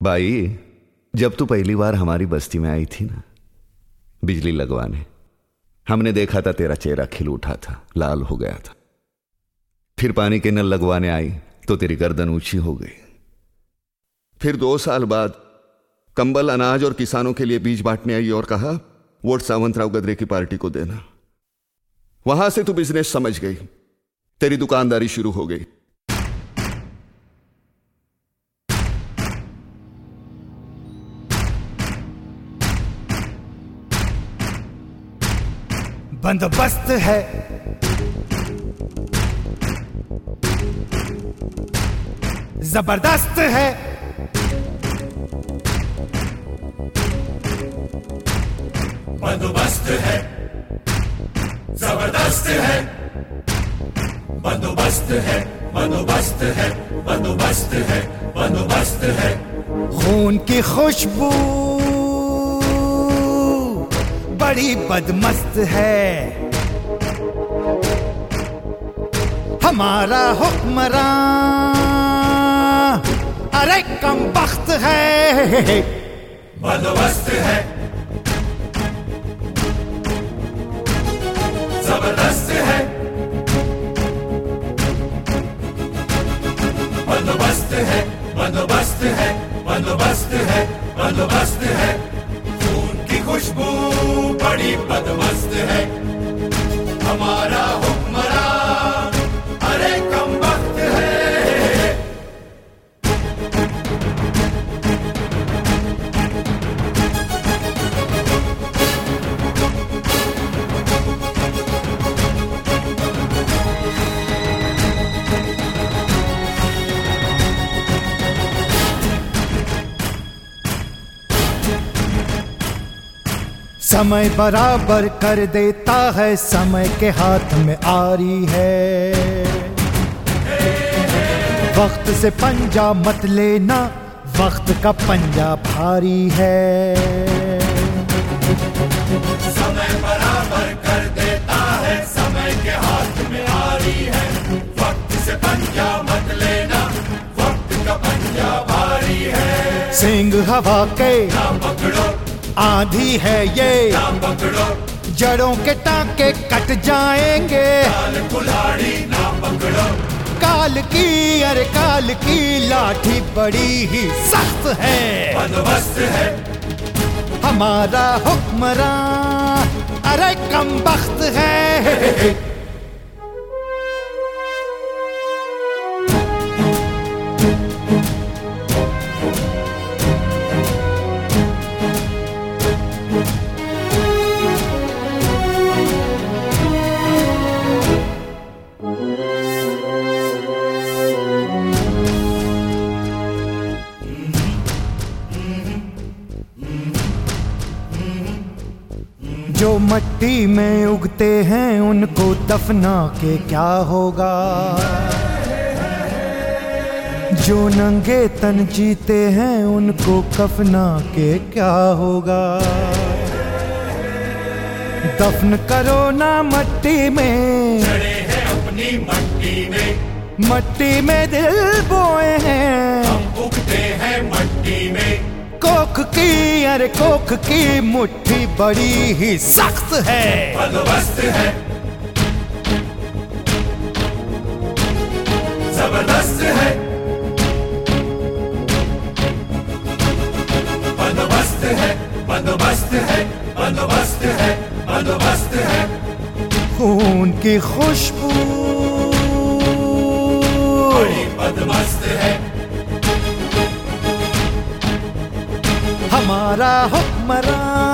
By, जब तू पहली बार हमारी बस्ती में आई थी ना, बिजली लगवाने, हमने देखा था तेरा चेहरा खिल उठा था, लाल हो गया था। फिर पानी के नल लगवाने आई तो तेरी गर्दन ऊंची हो गई। फिर 2 साल बाद कंबल, अनाज और किसानों के लिए बीज बांटने आई और कहा वोट सावंतराव गद्रे की पार्टी को देना। वहां से तू बिजनेस समझ गई, तेरी दुकानदारी शुरू हो गई। बंदोबस्त है, जबरदस्त है, बंदोबस्त है, जबरदस्त है, बंदोबस्त है, बंदोबस्त है, बंदोबस्त है, बंदोबस्त है। खून की खुशबू बड़ी बदमस्त है, हमारा हुक्मरान अरे कम बख्त है। बंदोबस्त है, जबरदस्त है, बंदोबस्त है, बंदोबस्त है, बंदोबस्त है, बंदोबस्त है। खून की खुशबू बड़ी बदमस्त है, हमारा हुक्मरान अरे कम वक्त है। समय बराबर कर देता है, समय के हाथ में आरी है। वक्त से पंजा मत लेना, वक्त का पंजा भारी है। समय बराबर कर देता है, समय के हाथ में आरी है। वक्त से पंजा मत लेना, वक्त का पंजा भारी है। सिंह हवा के ना पकड़ो, आंधी है ये, ना पकड़ो, जड़ों के टांके कट जाएंगे। काल कुल्हाड़ी ना पकड़ो, काल की अरे काल की लाठी बड़ी ही सख्त है। बंदोबस्त है, हमारा हुक्मरान अरे कम बख्त है। जो मट्टी में उगते हैं उनको दफना के क्या होगा, जो नंगे तन जीते हैं उनको कफना के क्या होगा। दफन करो ना मट्टी में, जड़े हैं अपनी मट्टी में, मट्टी में दिल बोए हैं। हम उगते हैं मट्टी में। कोख की अरे कोख की मुट्ठी बड़ी ही सख्त है। बंदोबस्त है, जबरदस्त है, बंदोबस्त है, बंदोबस्त है, बंदोबस्त है, बंदोबस्त है। खून की खुशबू बड़ी बदमस्त है, हमारा हुक्मरान